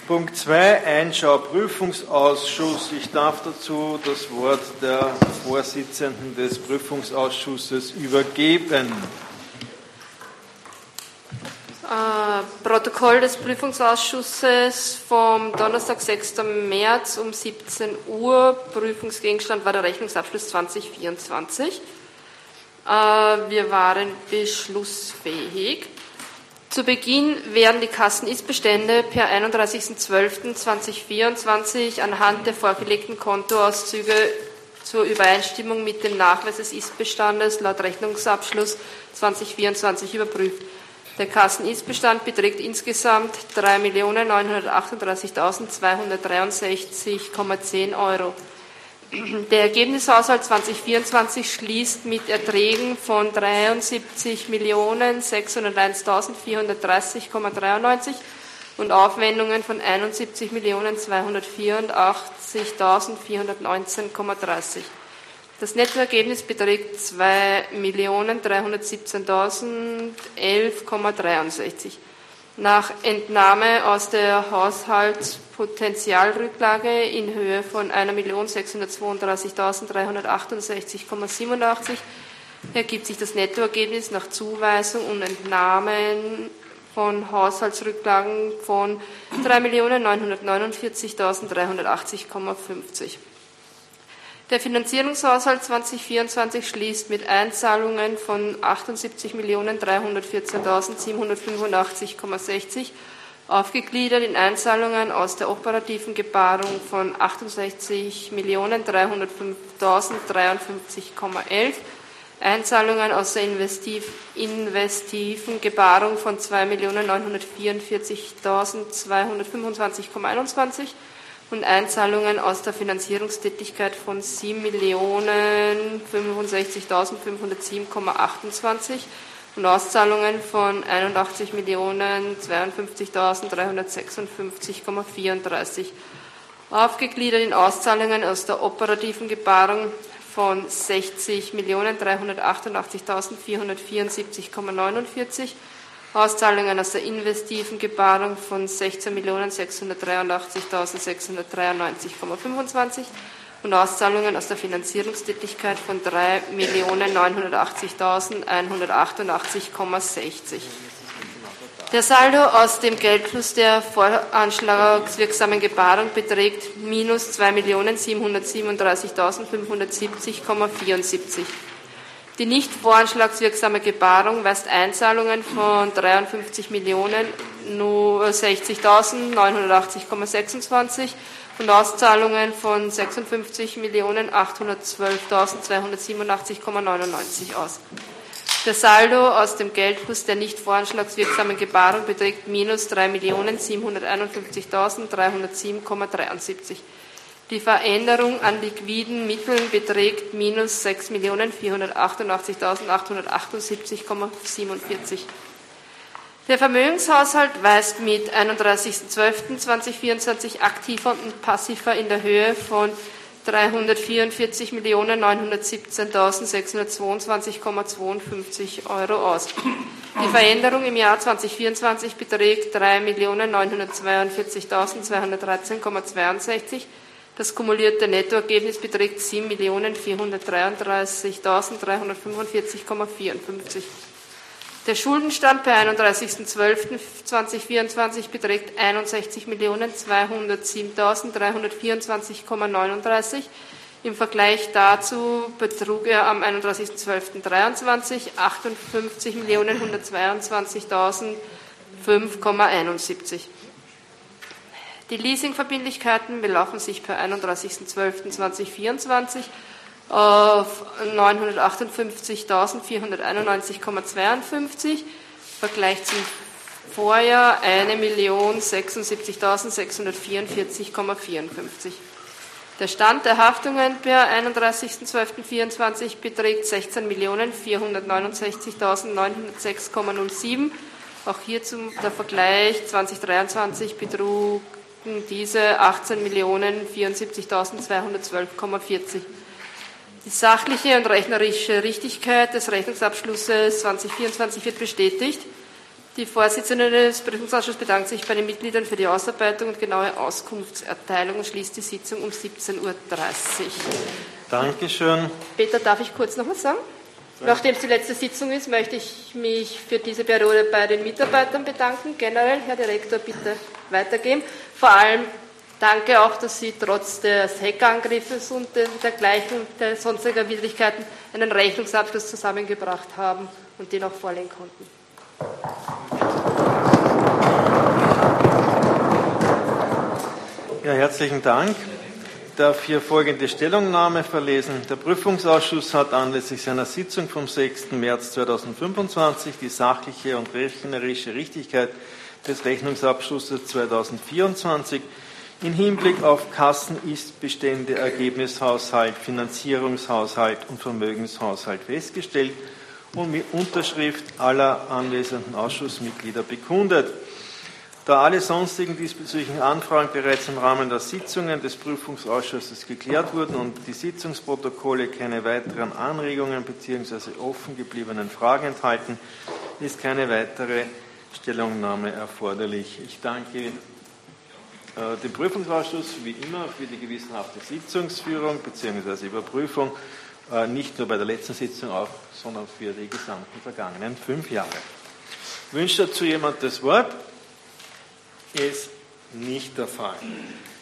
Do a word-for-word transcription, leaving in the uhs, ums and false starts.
Punkt zwei, Einschau-Prüfungsausschuss. Ich darf dazu das Wort der Vorsitzenden des Prüfungsausschusses übergeben. Äh, Protokoll des Prüfungsausschusses vom Donnerstag, sechsten März um siebzehn Uhr. Prüfungsgegenstand war der Rechnungsabschluss zwanzig vierundzwanzig. Äh, wir waren beschlussfähig. Zu Beginn werden die Kassen-Ist-Bestände per einunddreißigsten zwölften zweitausendvierundzwanzig anhand der vorgelegten Kontoauszüge zur Übereinstimmung mit dem Nachweis des Ist-Bestandes laut Rechnungsabschluss zwanzig vierundzwanzig überprüft. Der Kassen-Ist-Bestand beträgt insgesamt drei Millionen neunhundertachtunddreißigtausendzweihundertdreiundsechzig Komma zehn Euro. Der Ergebnishaushalt zwanzig vierundzwanzig schließt mit Erträgen von dreiundsiebzig Millionen sechshunderteinstausendvierhundertdreißig Komma dreiundneunzig und Aufwendungen von einundsiebzig Millionen zweihundertvierundachtzigtausendvierhundertneunzehn Komma dreißig. Das Nettoergebnis beträgt zwei Millionen dreihundertsiebzehntausendelf Komma dreiundsechzig. Nach Entnahme aus der Haushaltspotenzialrücklage in Höhe von eine Million sechshundertzweiunddreißigtausenddreihundertachtundsechzig Komma siebenundachtzig ergibt sich das Nettoergebnis nach Zuweisung und Entnahmen von Haushaltsrücklagen von drei Millionen neunhundertneunundvierzigtausenddreihundertachtzig Komma fünfzig. Der Finanzierungshaushalt zwanzig vierundzwanzig schließt mit Einzahlungen von achtundsiebzig Millionen dreihundertvierzehntausendsiebenhundertfünfundachtzig Komma sechzig, aufgegliedert in Einzahlungen aus der operativen Gebarung von achtundsechzig Millionen dreihundertfünftausenddreiundfünfzig Komma elf, Einzahlungen aus der investiv, investiven Gebarung von zwei Millionen neunhundertvierundvierzigtausendzweihundertfünfundzwanzig Komma einundzwanzig und Einzahlungen aus der Finanzierungstätigkeit von sieben Millionen fünfundsechzigtausendfünfhundertsieben Komma achtundzwanzig und Auszahlungen von einundachtzig Millionen zweiundfünfzigtausenddreihundertsechsundfünfzig Komma vierunddreißig. Aufgegliedert in Auszahlungen aus der operativen Gebarung von sechzig Millionen dreihundertachtundachtzigtausendvierhundertvierundsiebzig Komma neunundvierzig, Auszahlungen aus der investiven Gebarung von sechzehn Millionen sechshundertdreiundachtzigtausendsechshundertdreiundneunzig Komma fünfundzwanzig und Auszahlungen aus der Finanzierungstätigkeit von drei Millionen neunhundertachtzigtausendeinhundertachtundachtzig Komma sechzig. Der Saldo aus dem Geldfluss der voranschlagswirksamen Gebarung beträgt minus zwei Millionen siebenhundertsiebenunddreißigtausendfünfhundertsiebzig Komma vierundsiebzig. Die nicht voranschlagswirksame Gebarung weist Einzahlungen von dreiundfünfzig Millionen sechzigtausendneunhundertachtzig Komma sechsundzwanzig und Auszahlungen von sechsundfünfzig Millionen achthundertzwölftausendzweihundertsiebenundachtzig Komma neunundneunzig aus. Der Saldo aus dem Geldfluss der nicht voranschlagswirksamen Gebarung beträgt minus drei Millionen siebenhunderteinundfünfzigtausenddreihundertsieben Komma dreiundsiebzig. Die Veränderung an liquiden Mitteln beträgt minus sechs Millionen vierhundertachtundachtzigtausendachthundertachtundsiebzig Komma siebenundvierzig. Der Vermögenshaushalt weist mit einunddreißigsten zwölften zweitausendvierundzwanzig aktiver und passiver in der Höhe von dreihundertvierundvierzig Millionen neunhundertsiebzehntausendsechshundertzweiundzwanzig Komma zweiundfünfzig Euro aus. Die Veränderung im Jahr zweitausendvierundzwanzig beträgt drei Millionen neunhundertzweiundvierzigtausendzweihundertdreizehn Komma zweiundsechzig. Das kumulierte Nettoergebnis beträgt sieben Millionen vierhundertdreiunddreißigtausenddreihundertfünfundvierzig Komma vierundfünfzig. Der Schuldenstand per einunddreißigsten zwölften zweitausendvierundzwanzig beträgt einundsechzig Millionen zweihundertsiebentausenddreihundertvierundzwanzig Komma neununddreißig. Im Vergleich dazu betrug er am einunddreißigsten zwölften dreiundzwanzig achtundfünfzig Millionen hundertzweiundzwanzigtausendfünf Komma einundsiebzig. Die Leasingverbindlichkeiten belaufen sich per einunddreißigsten zwölften zweitausendvierundzwanzig auf neunhundertachtundfünfzigtausendvierhunderteinundneunzig Komma zweiundfünfzig, im Vergleich zum Vorjahr eine Million sechsundsiebzigtausendsechshundertvierundvierzig Komma vierundfünfzig. Der Stand der Haftungen per einunddreißigsten zwölften zweitausendvierundzwanzig beträgt sechzehn Millionen vierhundertneunundsechzigtausendneunhundertsechs Komma null sieben. Auch hierzu der Vergleich zweitausenddreiundzwanzig betrug diese achtzehn Millionen vierundsiebzigtausendzweihundertzwölf Komma vierzig. Die sachliche und rechnerische Richtigkeit des Rechnungsabschlusses zweitausendvierundzwanzig wird bestätigt. Die Vorsitzende des Prüfungsausschusses bedankt sich bei den Mitgliedern für die Ausarbeitung und genaue Auskunftserteilung und schließt die Sitzung um siebzehn Uhr dreißig. Dankeschön. Peter, darf ich kurz noch was sagen? Nachdem es die letzte Sitzung ist, möchte ich mich für diese Periode bei den Mitarbeitern bedanken. Generell, Herr Direktor, bitte weitergeben. Vor allem danke auch, dass Sie trotz des Hackerangriffes und dergleichen und der sonstiger Widrigkeiten einen Rechnungsabschluss zusammengebracht haben und den auch vorlegen konnten. Ja, herzlichen Dank. Ich darf hier folgende Stellungnahme verlesen. Der Prüfungsausschuss hat anlässlich seiner Sitzung vom sechsten März zweitausendfünfundzwanzig die sachliche und rechnerische Richtigkeit des Rechnungsabschlusses zweitausendvierundzwanzig in Hinblick auf Kassenistbestände, Ergebnishaushalt, Finanzierungshaushalt und Vermögenshaushalt festgestellt und mit Unterschrift aller anwesenden Ausschussmitglieder bekundet. Da alle sonstigen diesbezüglichen Anfragen bereits im Rahmen der Sitzungen des Prüfungsausschusses geklärt wurden und die Sitzungsprotokolle keine weiteren Anregungen bzw. offen gebliebenen Fragen enthalten, ist keine weitere Stellungnahme erforderlich. Ich danke äh, dem Prüfungsausschuss wie immer für die gewissenhafte Sitzungsführung bzw. Überprüfung, äh, nicht nur bei der letzten Sitzung, auch, sondern für die gesamten vergangenen fünf Jahre. Wünscht dazu jemand das Wort? Ist nicht der Fall.